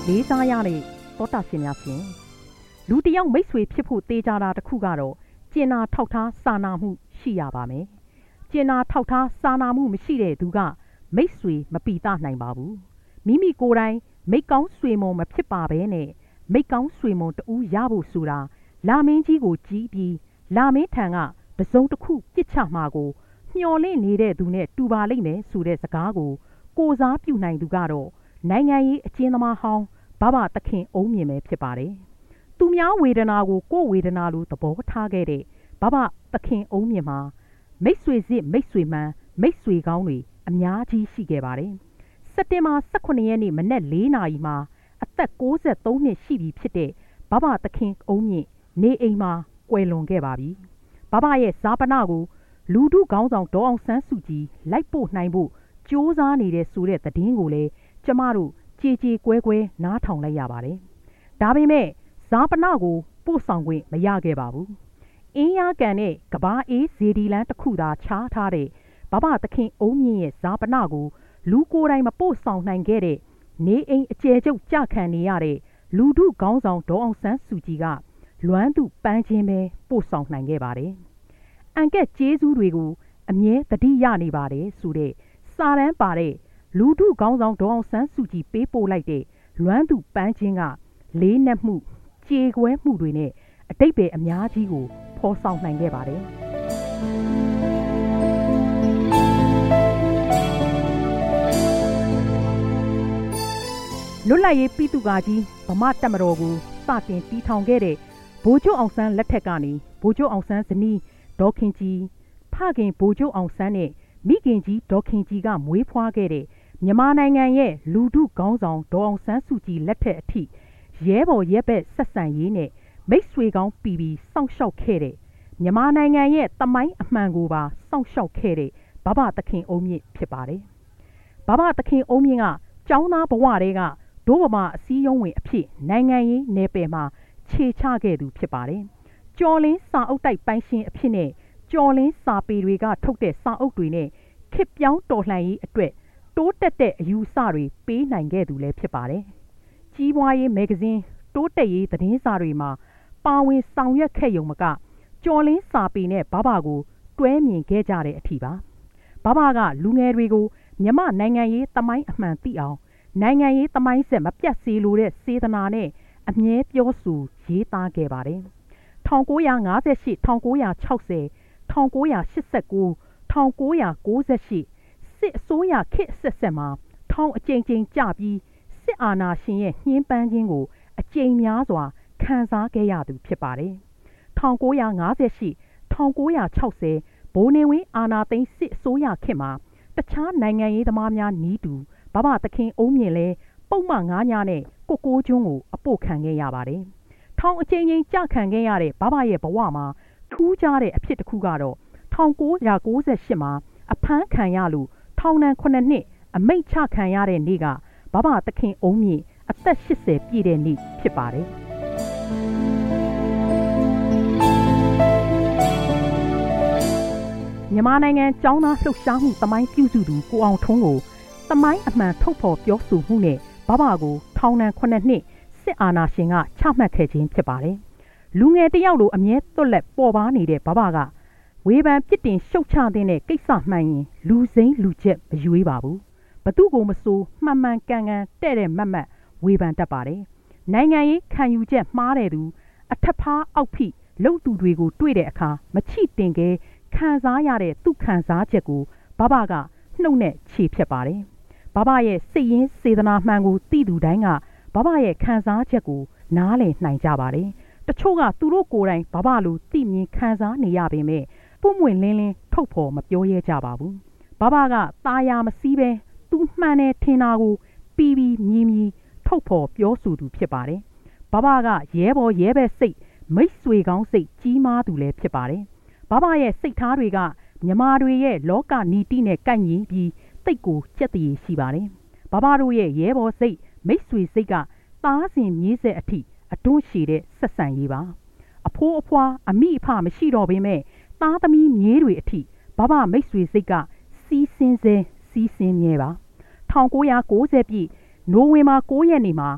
လေးစားရတဲ့သောတာရှင်များရှင်လူတယောက်မိတ်ဆွေဖြစ်ဖို့တေးကြတာတစ်ခုကတော့ကျင်နာထောက်ထားစာနာမှုရှိရပါမယ်ကျင်နာထောက်ထားစာနာမှုမရှိတဲ့သူကမိတ်ဆွေမပီတာနိုင်ပါဘူးမိမိကိုယ်တိုင်မိတ်ကောင်းဆွေမုံမဖြစ်ပါဘဲနဲ့မိတ်ကောင်းဆွေမုံတူရဖို့ဆိုတာလာမင်းကြီးကိုကြီးပြီးလာမင်းထံကပစုံတစ်ခုပြစ်ချမှာကိုမျှော်လင့်နေတဲ့သူနဲ့တူပါလိမ့်မယ်ဆိုတဲ့စကားကိုကိုစားပြုနိုင်သူကတော့နိုင်ငံရေးအကျဉ်းသမားဟောင်းဘဘသခင်အုံးမြင့်ပဲဖြစ်ပါတယ်သူများဝေဒနာကိုကိုယ်ဝေဒနာလိုသဘောထားခဲ့တဲ့ဘဘသခင်အုံးမြင့်မှာမိတ်ဆွေစစ်မိတ်ဆွေမှန်မိတ်ဆွေကောင်းတွေအများကြီးရှိခဲ့ပါတယ်စက်တင်ဘာ18ရက်နေ့မနက်4နာရီမှာအသက်63နှစ်ရှိပြီဖြစ်တဲ့ဘဘသခင်အုံးမြင့်နေအိမ်မှာကွယ်လွန်ခဲ့ပါပြီဘဘရဲ့ဇာပနကိုလူထုခေါင်းဆောင်ဒေါ်အောင်ဆန်းစုကြည်လိုက်ပို့နိုင်ဖို့ကြိုးစားနေတဲ့ဆိုတဲ့သတင်းကိုလည်းကျမတို့ကြေကွဲကွဲနားထောင်လိုက်ရပါတယ်ဒါပေမဲ့ဇာပနကိုပို့ဆောင်ခွင့်မရခဲ့ပါဘူးအင်းရကန်နဲ့ကဘာအေးဇေဒီလန်တစ်ခုသာခြားထားတဲ့ဘဘသခင်အုံးမြင့်ရဲ့ဇာပနကိုလူကိုယ်တိုင်မပို့ဆောင်နိုင်ခဲ့တဲ့နေအိမ်အကျယ်ချုပ်ကြခံနေရတဲ့လူထုခေါင်းဆောင်ဒေါ်အောင်ဆန်းစုကြည်ကလွမ်းသူပန်းချင်းပဲပို့ဆောင်နိုင်ခဲ့ပါတယ်အန်ကက်ကျေးဇူးတွေကိုအမြဲတတိရနေပါတယ်ဆိုတဲ့စာတမ်းပါတဲ့လူထုခေါင်းဆောင်ဒေါ်အောင်ဆန်းစုကြည်ပေးပို့လိုက်တဲ့လွမ်းသူပန်းချင်းကလေးနက်မှုကြေကွဲမှုတွေနဲ့အတိတ်ပဲအများကြီးကိုဖော်ဆောင်နိုင်ခဲ့ပါတယ်လွတ်လပ်ရေးပြည်သူ့ကာကြီးဗမာတပ်မတော်ကိုစတင်တည်ထောင်ခဲ့တဲ့ဗိုလ်ချုပ်အောင်ဆန်းလက်ထက်ကနေဗိုလ်ချုပ်အောင်ဆန်းဇနီးဒေါ်ခင်ကြည်ဖခင်ဗိုလ်ချုပ်အောင်ဆန်းနဲ့မိခင်ကြီးဒေါ်ခင်ကြည်ကမွေးဖွားခဲ့တဲ့မြန်မာနိုင်ငံရဲ့လူထုခေါင်းဆောင်ဒေါ်အောင်ဆန်းစုကြည်လက်ထက်အထိရဲဘော်ရဲဘက်ဆက်ဆံရေးနဲ့မိတ်ဆွေကောင်းပြီးစောင့်ရှောက်ခဲ့တဲ့မြန်မာနိုင်ငံရဲ့သမိုင်းအမှန်ကိုပါစောင့်ရှောက်ခဲ့တဲ့ဘဘသခင်အုံးမြင့်ဖြစ်ပါတယ်ဘဘသခင်အုံးမြင့်ကကျောင်းသားဘဝတည်းကဒို့ဗမာအစည်းအရုံးဝင်အဖြစ်နိုင်ငံရေးနယ်ပယ်မှာခြေချခဲ့သူဖြစ်ပါတယ်ကျော်လင်းစာအုပ်တိုက်ပိုင်ရှင်အဖြစ်နဲ့ကျော်လင်းစာပေတွေကထုတ်တဲ့စာအုပ်တွေနဲ့ခေတ်ပြောင်းတော်လှန်ရေးအတွက်တိုးတက်တဲ့အယူအဆတွေပေးနိုင်ခဲ့သူလည်းဖြစ်ပါတယ်ကြီးပွားရေးမဂ္ဂဇင်းတိုးတက်ရေးသတင်းစာတွေမှာပါဝင်ဆောင်ရွက်ခဲ့ရုံမကကျော်လင်းစာပေနဲ့ဘဘကိုတွဲမြင်ခဲ့ကြတဲ့အထိပါဘဘကလူငယ်တွေကိုမြမနိုင်ငံရေးသမိုင်းအမှန်သိအောင်နိုင်ငံရေးသမိုင်းဆက်မပြတ်စေလိုတဲ့စေတနာနဲ့အမြဲပြောဆိုရေးသားခဲ့ပါတယ်1958 1960 1989 1998စစ်အစိုးရခေတ်အဆက်ဆက်မှာထောင်အကြိမ်ကြိမ်ကြပြီးစစ်အာဏာရှင်ရဲ့ညှဉ်းပန်းခြင်းကိုအကြိမ်များစွာခံစားခဲ့ရသူဖြစ်ပါတယ်1958 1960ဗိုလ်နေဝင်းအာဏာသိမ်းစစ်အစိုးရခေတ်မှာတခြားနိုင်ငံရေးသမားများနီးတူဘဘသခင်အုံးမြင့်လဲပုံမှန်9ညနဲ့ကိုကျွန်းကိုအပို့ခံခဲ့ရပါတယ်ထောင်အကြိမ်ကြိမ်ကြခံခဲ့ရတဲ့ဘဘရဲ့ဘဝမှာထူးခြားတဲ့အဖြစ်တစ်ခုကတော့1998မှာအဖမ်းခံရလို့ထောင်ဒဏ်9နှစ်အမိန့်ချခံရတဲ့နေ့ကဘဘသခင်အုံးမြင့်အသက်80ပြည့်တဲ့နေ့ဖြစ်ပါတယ်မြန်မာနိုင်ငံကျောင်းသားလှုပ်ရှားမှုသမိုင်းပြုစုသူကိုအောင်ထွန်းကိုသမိုင်းအမှန်ထုတ်ဖော်ပြောဆိုမှုနဲ့ဘဘကိုထောင်ဒဏ်9နှစ်စစ်အာဏာရှင်ကချမှတ်ခဲ့ခြင်းဖြစ်ပါတယ်လူငယ်တယောက်လိုအမြဲသွက်လက်ပေါ်ပါနေတဲ့ဘဘကဝေဖန်ပြစ်တင်ရှုတ်ချတဲ့ကိစ္စမှန်ရင်လူစိမ့်လူချက်မရွေးပါဘူးဘသူကိုမဆိုမှန်မှန်ကန်ကန်တဲ့တဲ့မတ်မတ်ဝေဖန်တတ်ပါတယ်နိုင်ငံရေးခံယူချက်မှားတဲ့သူအထက်ဖားအောက်ဖိလုံသူတွေကိုတွေ့တဲ့အခါမချိတင်ကဲခံစားရတဲ့သူခံစားချက်ကိုဘဘကနှုတ်နဲ့ခြေဖြတ်ပါတယ်ဘဘရဲ့စိတ်ရင်းစေတနာမှန်ကိုသိသူတိုင်းကဘဘရဲ့ခံစားချက်ကိုနားလည်နိုင်ကြပါတယ်တချို့ကသူတို့ကိုယ်တိုင်ဘဘလိုသိမြင်ခံစားနေရပေမဲ့ပုံမွင့်လင်းလင်းထုတ်ဖော်မပြောရဲကြပါဘူးဘဘကตาရမစည်းပဲသူမှန်တယ်ထင်တာကိုပြီးမြည်ထုတ်ဖော်ပြောဆိုသူဖြစ်ပါတယ်ဘဘကရဲဘော်ရဲဘက်စိတ်မိတ်ဆွေကောင်းစိတ်ကြီးမားသူလည်းဖြစ်ပါတယ်ဘဘရဲ့စိတ်ထားတွေကမြမာတွေရဲ့လောကနီတိနဲ့ကိုက်ညီပြီးတိတ်ကိုကြက်တည်ရှိပါတယ်ဘဘတို့ရဲ့ရဲဘော်စိတ်မိတ်ဆွေစိတ်ကသားစဉ်မြေးဆက်အထိအတွန်းရှည်တဲ့ဆက်ဆံရေးပါအဖိုးအဖွားအမိအဖမရှိတော့ပေမဲ့သားသမီးမြေးတွေအထိဘဘမိတ်ဆွေစိတ်ကစီးစင်းစေစီးစင်းမြဲပါ1990ပြည့်နိုဝင်ဘာ9ရက်နေ့မှာစစ်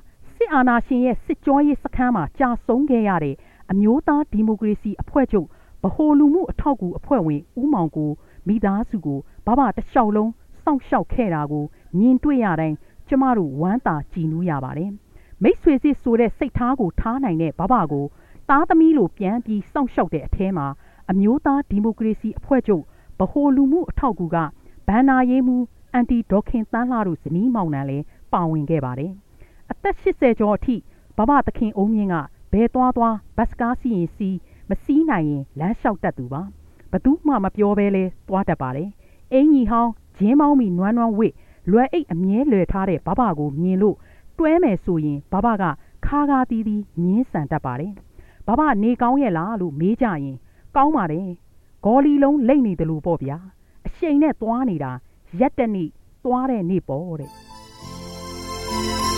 အာဏာရှင်ရဲ့စစ်ကြောရေးစခန်းမှာကြာဆုံးခဲ့ရတဲ့အမျိုးသားဒီမိုကရေစီအဖွဲ့ချုပ်ဗဟိုလူမှုအထောက်အကူအဖွဲ့ဝင်ဦးမောင်ကိုမိသားစုကိုဘဘတစ်လျှောက်လုံးစောင့်ရှောက်ခဲ့တာကိုမြင်တွေ့ရတိုင်းကျမတို့ဝမ်းသာကြည်နူးရပါတယ်မိတ်ဆွေစစ်ဆိုတဲ့စိတ်ထားကိုထားနိုင်တဲ့ဘဘကိုသားသမီးလိုပြန်ပြီးစောင့်ရှောက်တဲ့အထဲမှာအမျိုးသားဒီမိုကရေစီအဖွဲ့ချုပ်ဗဟိုလူမှုအထောက်အကူကဘန်နာရေးမှုအန်တီဒေါခင်တန်းလှတို့ဇနီးမောင်နှံလည်းပါဝင်ခဲ့ပါတယ်အသက်80ကျော်အထိဘဘသခင်အုံးမြင့်ကဘယ်သွားဘတ်စကားစီးရင်စီးမစီးနိုင်ရင်လမ်းလျှောက်တတ်သူပါဘသူမှမပြောဘဲလဲသွားတတ်ပါတယ်အင်ကြီးဟောင်းဂျင်းမောင်းမီနွမ်းနွမ်းဝစ်လွယ်အိတ်အမြဲလွယ်ထားတဲ့ဘဘကိုမြင်လို့တွဲမယ်ဆိုရင်ဘဘကခါခါတီးတီးငင်းဆန်တတ်ပါတယ်ဘဘနေကောင်းရဲ့လားလို့မေးကြရင်ကောင်းပါတယ်ဂေါ်လီလုံးလိမ့်နေတယ်လို့ပေါ့ဗျာအရှိန်နဲ့သွားနေတာရက်တဲ့နေ့သွားတဲ့နေ့ပေါ့တဲ့